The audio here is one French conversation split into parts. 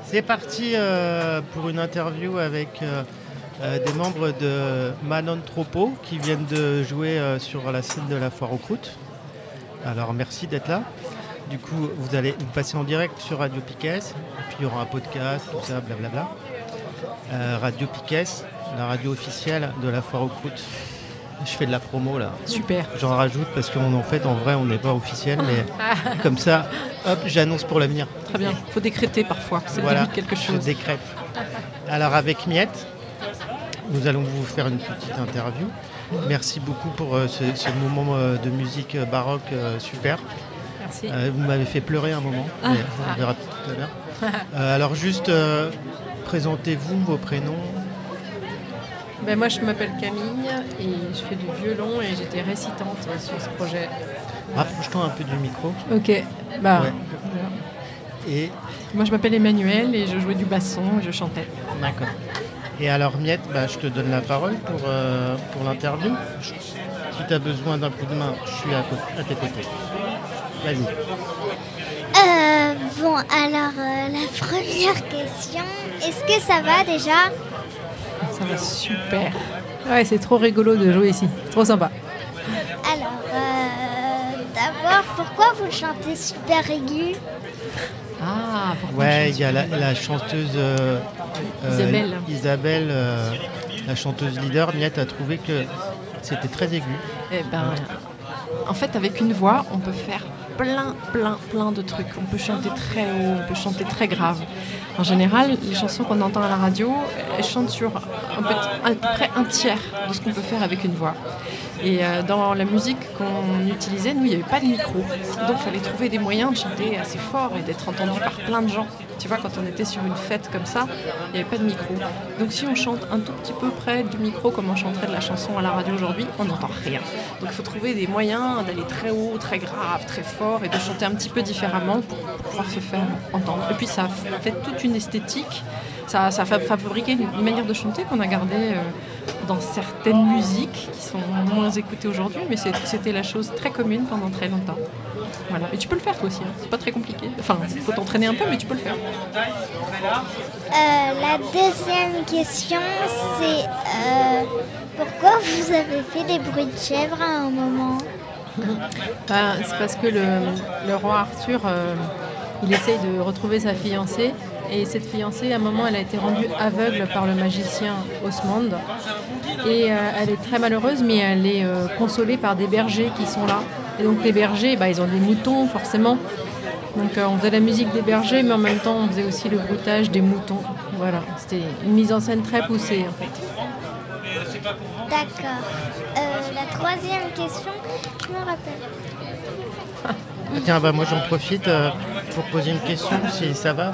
C'est parti pour une interview avec des membres de Manon Tropo qui viennent de jouer sur la scène de la Foire aux Croûtes. Alors merci d'être là. Du coup, vous allez vous passer en direct sur Radio Piques, et puis il y aura un podcast, tout ça, blablabla. Radio Piques, la radio officielle de la Foire aux Croûtes. Je fais de la promo là. Super. J'en rajoute parce qu'en fait, en vrai, on n'est pas officiel, mais comme ça, hop, j'annonce pour l'avenir. Très bien. Il faut décréter parfois. C'est voilà, le début de quelque chose. Je décrète. Alors avec Miette, nous allons vous faire une petite interview. Merci beaucoup pour ce moment de musique baroque super. Merci. Vous m'avez fait pleurer un moment, mais on verra tout à l'heure. Alors juste, présentez-vous, vos prénoms. Ben moi je m'appelle Camille et je fais du violon et j'étais récitante sur ce projet. Rapproche-toi un peu du micro. Ok, bah ouais. Voilà. Et moi je m'appelle Emmanuel et je jouais du basson et je chantais. D'accord. Et alors Miette, je te donne la parole pour l'interview. Si tu as besoin d'un coup de main, je suis à tes côtés. Vas-y. Bon, alors la première question, est-ce que ça va déjà ? Ça va super. Ouais, c'est trop rigolo de jouer ici. Trop sympa. Alors, d'abord, pourquoi vous chantez super aigu ? Ah, pourquoi ouais, il y a la chanteuse Isabelle, la chanteuse leader. Miette a trouvé que c'était très aigu. Eh ben, en fait, avec une voix, on peut faire plein de trucs. On peut chanter très haut, on peut chanter très grave. En général, les chansons qu'on entend à la radio, elles chantent sur à peu près un tiers de ce qu'on peut faire avec une voix. Et dans la musique qu'on utilisait, nous, il n'y avait pas de micro. Donc, il fallait trouver des moyens de chanter assez fort et d'être entendu par plein de gens. Tu vois, quand on était sur une fête comme ça, il n'y avait pas de micro. Donc, si on chante un tout petit peu près du micro, comme on chanterait de la chanson à la radio aujourd'hui, on n'entend rien. Donc, il faut trouver des moyens d'aller très haut, très grave, très fort et de chanter un petit peu différemment pour pouvoir se faire entendre. Et puis, ça fait toute une esthétique. Ça a fabriqué une manière de chanter qu'on a gardée dans certaines musiques qui sont moins écoutées aujourd'hui, mais c'était la chose très commune pendant très longtemps. Voilà. Et tu peux le faire toi aussi, hein. C'est pas très compliqué. Enfin, il faut t'entraîner un peu, mais tu peux le faire. La deuxième question, c'est pourquoi vous avez fait des bruits de chèvre à un moment ? C'est parce que le roi Arthur, il essaye de retrouver sa fiancée. Et cette fiancée, à un moment, elle a été rendue aveugle par le magicien Osmond. Et elle est très malheureuse, mais elle est consolée par des bergers qui sont là. Et donc les bergers, ils ont des moutons, forcément. Donc on faisait la musique des bergers, mais en même temps, on faisait aussi le broutage des moutons. Voilà, c'était une mise en scène très poussée, en fait. D'accord. La troisième question, je me rappelle. Tiens, moi j'en profite pour poser une question, si ça va.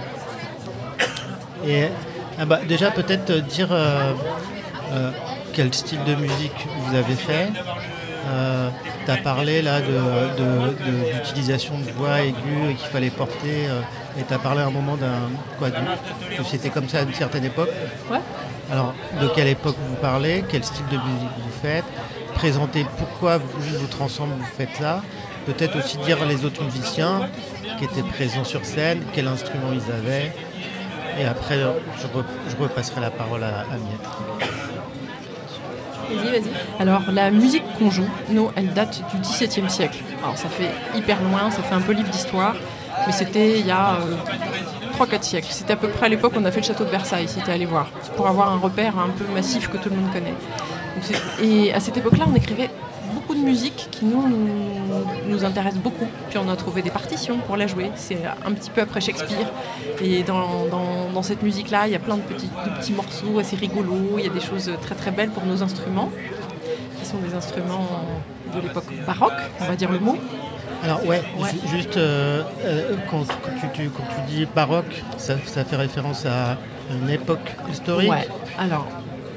Et déjà peut-être dire quel style de musique vous avez fait. Tu as parlé là d'utilisation de voix aiguë qu'il fallait porter et tu as parlé à un moment que c'était comme ça à une certaine époque. Ouais. Alors de quelle époque vous parlez, quel style de musique vous faites, présenter pourquoi vous ensemble vous faites ça, peut-être aussi dire les autres musiciens qui étaient présents sur scène, quel instrument ils avaient. Et après, je repasserai la parole à Miette. Vas-y. Alors, la musique qu'on joue, nous, elle date du XVIIe siècle. Alors, ça fait hyper loin, ça fait un peu livre d'histoire, mais c'était il y a 3-4 siècles. C'était à peu près à l'époque où on a fait le château de Versailles, si tu es allé voir, pour avoir un repère un peu massif que tout le monde connaît. Et à cette époque-là, on écrivait beaucoup de musique qui nous intéresse beaucoup. Puis on a trouvé des partitions pour la jouer. C'est un petit peu après Shakespeare. Et dans cette musique-là, il y a plein de petits morceaux assez rigolos. Il y a des choses très très belles pour nos instruments, qui sont des instruments de l'époque baroque, on va dire le mot. Alors juste quand tu dis baroque, ça fait référence à une époque historique. Ouais, alors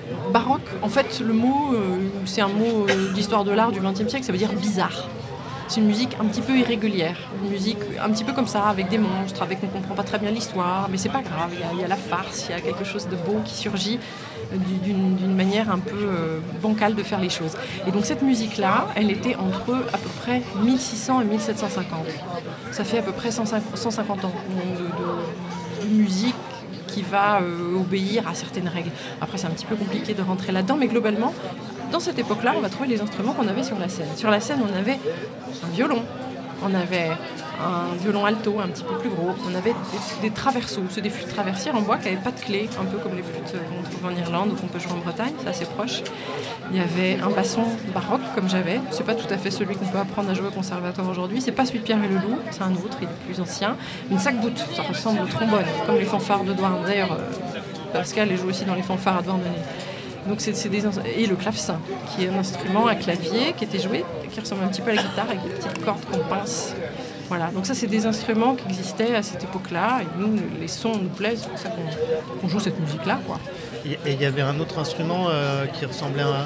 baroque, en fait le mot, c'est un mot d'histoire de l'art du XXe siècle, ça veut dire bizarre. C'est une musique un petit peu irrégulière, une musique un petit peu comme ça, avec des monstres, avec on ne comprend pas très bien l'histoire, mais c'est pas grave, il y a la farce, il y a quelque chose de beau qui surgit d'une manière un peu bancale de faire les choses. Et donc cette musique-là, elle était entre à peu près 1600 et 1750. Ça fait à peu près 150 ans de musique qui va obéir à certaines règles. Après, c'est un petit peu compliqué de rentrer là-dedans, mais globalement, dans cette époque-là, on va trouver les instruments qu'on avait sur la scène. Sur la scène, on avait un violon, on avait un violon alto un petit peu plus gros, on avait des traversos, c'est des flûtes traversières en bois qui n'avaient pas de clé, un peu comme les flûtes qu'on trouve en Irlande ou qu'on peut jouer en Bretagne, c'est assez proche. Il y avait un basson baroque comme j'avais, c'est pas tout à fait celui qu'on peut apprendre à jouer au conservatoire aujourd'hui, c'est pas celui de Pierre et Leloup, c'est un autre, il est plus ancien, une sac-boute, ça ressemble au trombone, comme les fanfares de Douarn. D'ailleurs, Pascal joue aussi dans les fanfares à Douarnenez. Donc et le clavecin, qui est un instrument à clavier qui était joué, qui ressemble un petit peu à la guitare avec des petites cordes qu'on pince. Voilà, donc ça c'est des instruments qui existaient à cette époque-là, et nous les sons nous plaisent, c'est pour ça qu'on joue cette musique-là, quoi. Et il y avait un autre instrument qui ressemblait à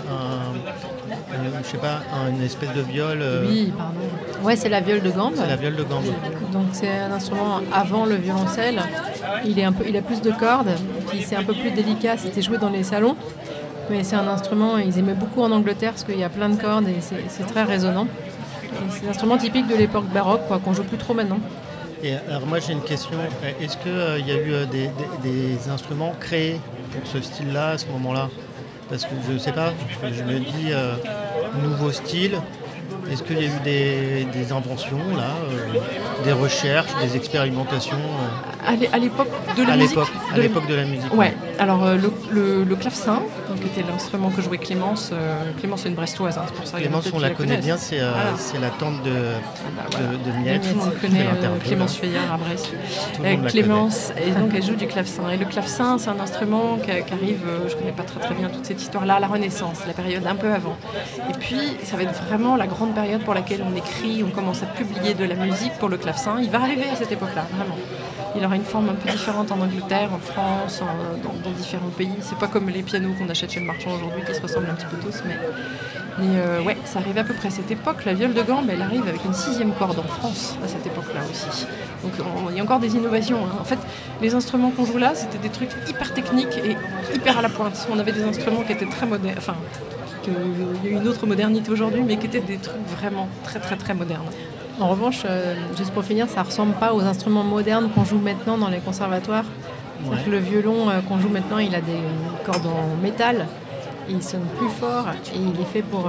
une espèce de viole. Oui, pardon. Ouais, c'est la viole de gambe. C'est la viole de gambe. Donc c'est un instrument avant le violoncelle. Il a plus de cordes, puis c'est un peu plus délicat. C'était joué dans les salons, mais c'est un instrument. Ils aimaient beaucoup en Angleterre parce qu'il y a plein de cordes et c'est très résonnant. Et c'est un instrument typique de l'époque baroque, quoi, qu'on joue plus trop maintenant. Et alors moi j'ai une question. Est-ce qu'il y a eu des instruments créés pour ce style-là à ce moment-là? Parce que je ne sais pas, je me dis nouveau style. Est-ce qu'il y a eu des inventions, là, des recherches, des expérimentations À l'époque de la musique. À l'époque de la musique. Ouais. Alors le clavecin, donc était l'instrument que jouait Clémence. Clémence est une Brestoise, c'est pour ça. Clémence, on la connaît bien, c'est la tante de Miette. Tout le monde connaît Clémence Fayard à Brest. Clémence, et donc elle joue du clavecin. Et le clavecin, c'est un instrument qui arrive, je connais pas très bien toute cette histoire-là, à la Renaissance, la période un peu avant. Et puis ça va être vraiment la grande période pour laquelle on écrit, on commence à publier de la musique pour le clavecin. Il va arriver à cette époque-là, vraiment. Il aura une forme un peu différente en Angleterre, en France, dans différents pays. C'est pas comme les pianos qu'on achète chez le marchand aujourd'hui qui se ressemblent un petit peu tous, mais ouais, ça arrive à peu près à cette époque. La viole de gambe, elle arrive avec une 6e corde en France à cette époque-là aussi. Donc il y a encore des innovations. Hein. En fait, les instruments qu'on joue là, c'était des trucs hyper techniques et hyper à la pointe. On avait des instruments qui étaient très modernes, enfin, il y a une autre modernité aujourd'hui, mais qui étaient des trucs vraiment très très très modernes. En revanche, juste pour finir, ça ne ressemble pas aux instruments modernes qu'on joue maintenant dans les conservatoires. Ouais. Le violon qu'on joue maintenant, il a des cordes en métal, il sonne plus fort et il est fait pour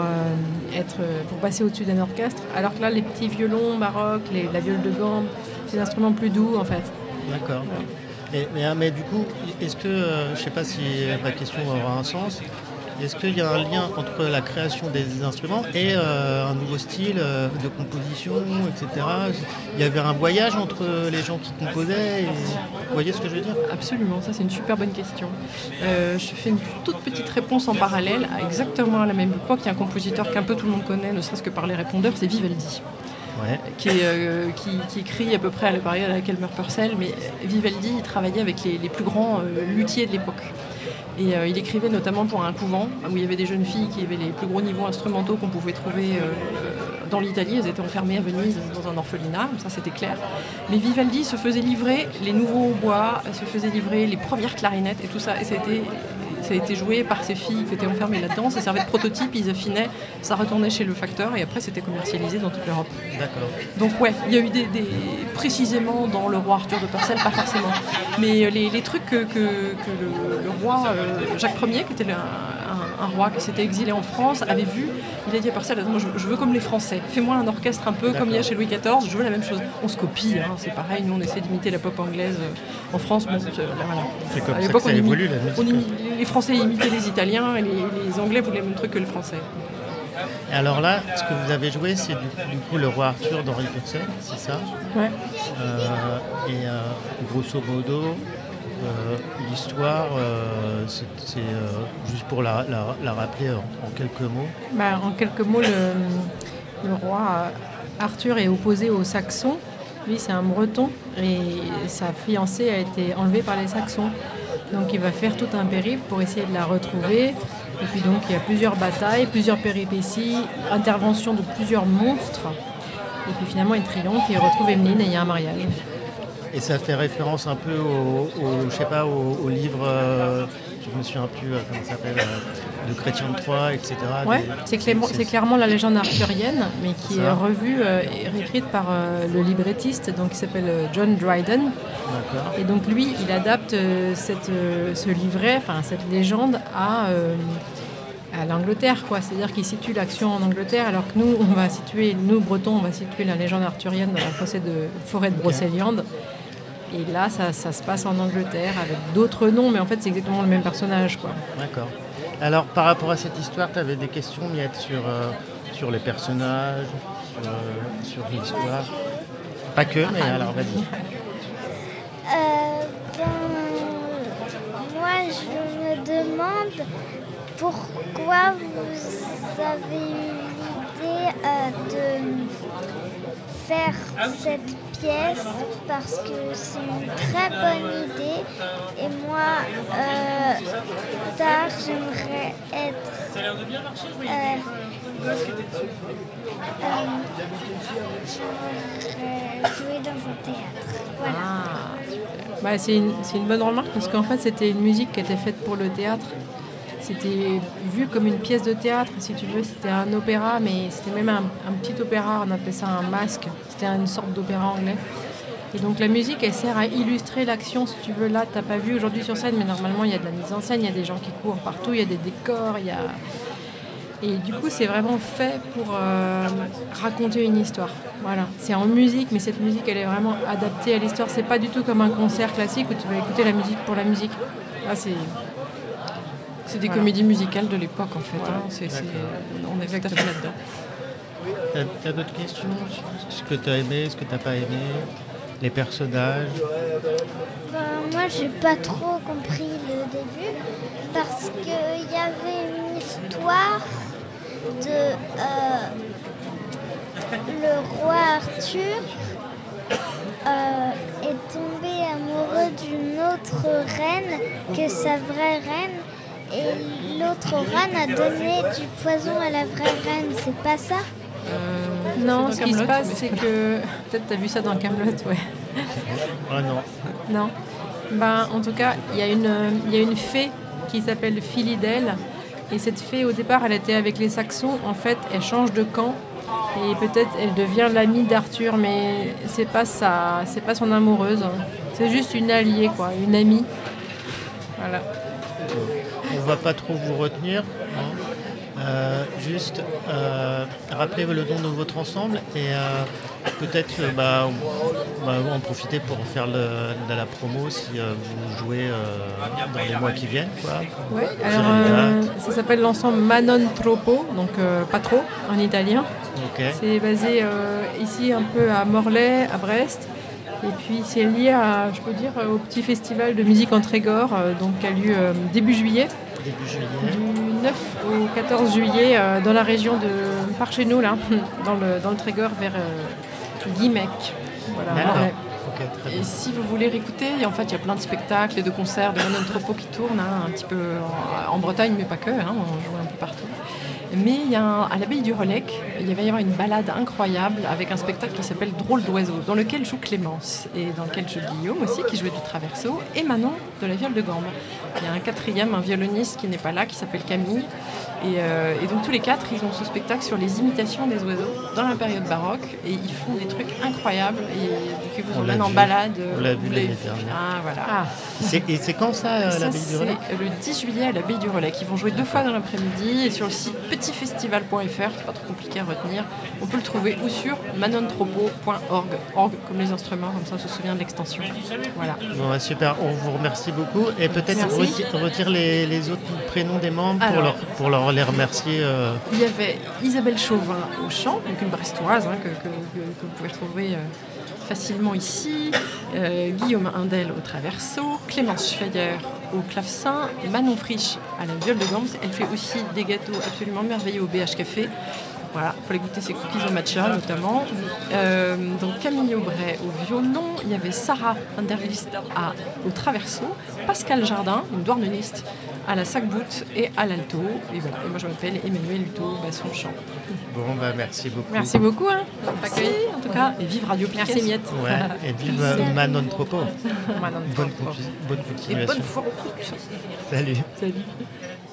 passer au-dessus d'un orchestre. Alors que là, les petits violons baroques, la viole de gambe, c'est des instruments plus doux en fait. D'accord. Ouais. Mais du coup, est-ce que, je ne sais pas si ma question aura un sens, est-ce qu'il y a un lien entre la création des instruments et un nouveau style de composition, etc. Il y avait un voyage entre les gens qui composaient vous voyez ce que je veux dire? Absolument, ça c'est une super bonne question. Je fais une toute petite réponse en parallèle. Exactement à la même époque, il y a un compositeur qu'un peu tout le monde connaît, ne serait-ce que par les répondeurs, c'est Vivaldi. Ouais. Qui écrit à peu près à la période à laquelle meurt Purcell, mais Vivaldi il travaillait avec les plus grands luthiers de l'époque. Et il écrivait notamment pour un couvent où il y avait des jeunes filles qui avaient les plus gros niveaux instrumentaux qu'on pouvait trouver dans l'Italie. Elles étaient enfermées à Venise dans un orphelinat, ça c'était clair. Mais Vivaldi se faisait livrer les nouveaux hautbois, se faisait livrer les premières clarinettes et tout ça. Et ça a été joué par ces filles qui étaient enfermées là-dedans. Ça servait de prototype, ils affinaient, ça retournait chez le facteur et après c'était commercialisé dans toute l'Europe. D'accord. Donc ouais, il y a eu précisément dans le roi Arthur de Purcell, pas forcément. Mais les trucs que le roi Jacques Ier, qui était un roi qui s'était exilé en France, avait vu, il a dit à Purcell, moi je veux comme les Français, fais-moi un orchestre un peu comme il y a chez Louis XIV, je veux la même chose. On se copie, hein, c'est pareil, nous on essaie d'imiter la pop anglaise en France. Bon, voilà. C'est comme ça que ça évolue la musique. Les Français imitaient les Italiens et les Anglais voulaient le même truc que le Français. Et alors là, ce que vous avez joué, c'est du coup le roi Arthur d'Henri Purcell, c'est ça? Ouais. Grosso modo, l'histoire, c'est juste pour la rappeler en quelques mots. En quelques mots, le roi Arthur est opposé aux Saxons. Lui, c'est un Breton et sa fiancée a été enlevée par les Saxons. Donc il va faire tout un périple pour essayer de la retrouver. Et puis donc il y a plusieurs batailles, plusieurs péripéties, intervention de plusieurs monstres. Et puis finalement, il triomphe et il retrouve Emeline et il y a un mariage. Et ça fait référence un peu au livre, je me souviens plus comment ça s'appelle, de Chrétien de Troyes, etc. Ouais, c'est clairement la légende arthurienne, mais qui est revue et réécrite par le librettiste, donc qui s'appelle John Dryden. D'accord. Et donc lui, il adapte ce livret, enfin cette légende à l'Angleterre, quoi. C'est-à-dire qu'il situe l'action en Angleterre, alors que nous Bretons, on va situer la légende arthurienne dans la forêt de Brocéliande. Et là, ça se passe en Angleterre avec d'autres noms, mais en fait, c'est exactement le même personnage, quoi. D'accord. Alors, par rapport à cette histoire, tu avais des questions, Miette, sur les personnages, sur l'histoire. Pas que, mais alors, vas-y. Moi, je me demande pourquoi vous avez eu l'idée de faire cette pièce, parce que c'est une très bonne idée et moi plus tard j'aimerais jouer dans un théâtre. Voilà. C'est une bonne remarque parce qu'en fait c'était une musique qui était faite pour le théâtre. C'était vu comme une pièce de théâtre, si tu veux. C'était un opéra, mais c'était même un petit opéra. On appelait ça un masque. C'était une sorte d'opéra anglais. Et donc la musique, elle sert à illustrer l'action, si tu veux. Là, tu n'as pas vu aujourd'hui sur scène, mais normalement, il y a de la mise en scène, il y a des gens qui courent partout, il y a des décors, Et du coup, c'est vraiment fait pour raconter une histoire. Voilà. C'est en musique, mais cette musique, elle est vraiment adaptée à l'histoire. C'est pas du tout comme un concert classique où tu vas écouter la musique pour la musique. Là, c'est des comédies musicales de l'époque, en fait. Hein. On est tout à fait là-dedans. T'as d'autres questions sur ce que tu as aimé, ce que tu n'as pas aimé, les personnages? Moi, j'ai pas trop compris le début parce qu'il y avait une histoire de le roi Arthur est tombé amoureux d'une autre reine que sa vraie reine. Et l'autre reine a donné du poison à la vraie reine, c'est pas ça? Non, ce qui se passe, c'est que... Peut-être t'as vu ça dans Kaamelott, ouais. Ah non. Non. En tout cas, il y a une fée qui s'appelle Philidel. Et cette fée, au départ, elle était avec les Saxons. En fait, elle change de camp. Et peut-être elle devient l'amie d'Arthur, mais c'est pas son amoureuse. C'est juste une alliée, quoi, une amie. Voilà. On va pas trop vous retenir. Juste rappelez le nom de votre ensemble et peut-être on va en profiter pour faire de la promo si vous jouez dans les mois qui viennent. Oui, alors ça s'appelle l'ensemble Manon Troppo, donc pas trop en italien. Okay. C'est basé ici un peu à Morlaix, à Brest. Et puis c'est lié à, je peux dire, au petit festival de musique en Trégor, qui a lieu début juillet. Du 9 au 14 juillet dans la région par chez nous, là, dans le Trégor, vers Guimec. Voilà. Okay, et si vous voulez réécouter, en fait, il y a plein de spectacles et de concerts de Manon Troppo qui tournent, un petit peu en Bretagne, mais pas que, on joue un peu partout. Mais à l'abbaye du Relecq, il va y avoir une balade incroyable avec un spectacle qui s'appelle Drôle d'oiseau, dans lequel joue Clémence et dans lequel joue Guillaume aussi, qui jouait du traverso, et Manon de la viole de gambe. Il y a un quatrième, un violoniste qui n'est pas là, qui s'appelle Camille. Et donc tous les quatre, ils ont ce spectacle sur les imitations des oiseaux dans la période baroque, et ils font des trucs incroyables et qui vous emmènent en balade. On l'a vu l'année dernière. Ah voilà. Et c'est quand ça, l'abbaye du Relecq? C'est le 10 juillet à l'abbaye du Relecq. Ils vont jouer 2 fois dans l'après-midi et sur le site petitfestival.fr, c'est pas trop compliqué à retenir. On peut le trouver ou sur manontropo.org, org comme les instruments, comme ça on se souvient de l'extension. Voilà. Bon, super, on vous remercie beaucoup et peut-être retire les autres prénoms des membres. Alors, pour les remercier. Il y avait Isabelle Chauvin au chant, donc une brestoise que vous pouvez retrouver facilement ici, Guillaume Indel au traverso, Clémence Schweyer au clavecin, Manon Frisch à la viole de gambe. Elle fait aussi des gâteaux absolument merveilleux au BH Café. Voilà, il faut les goûter, ces cookies au matcha notamment. Donc Camille Aubray au violon, il y avait Sarah Vanderlist au traverso, Pascal Jardin, une douarneniste, à la sac-boute et à l'alto. Et voilà. Et moi, je m'appelle Emmanuel Hutto, basson chant. Bon, merci beaucoup. Merci beaucoup. Merci, en tout cas. Et vive Radio Piquet. Merci, Miette. Ouais, et vive Manon Tropo. Manon Bonne Tropo. continuation. Et bonne foire au croûte. Salut. Salut.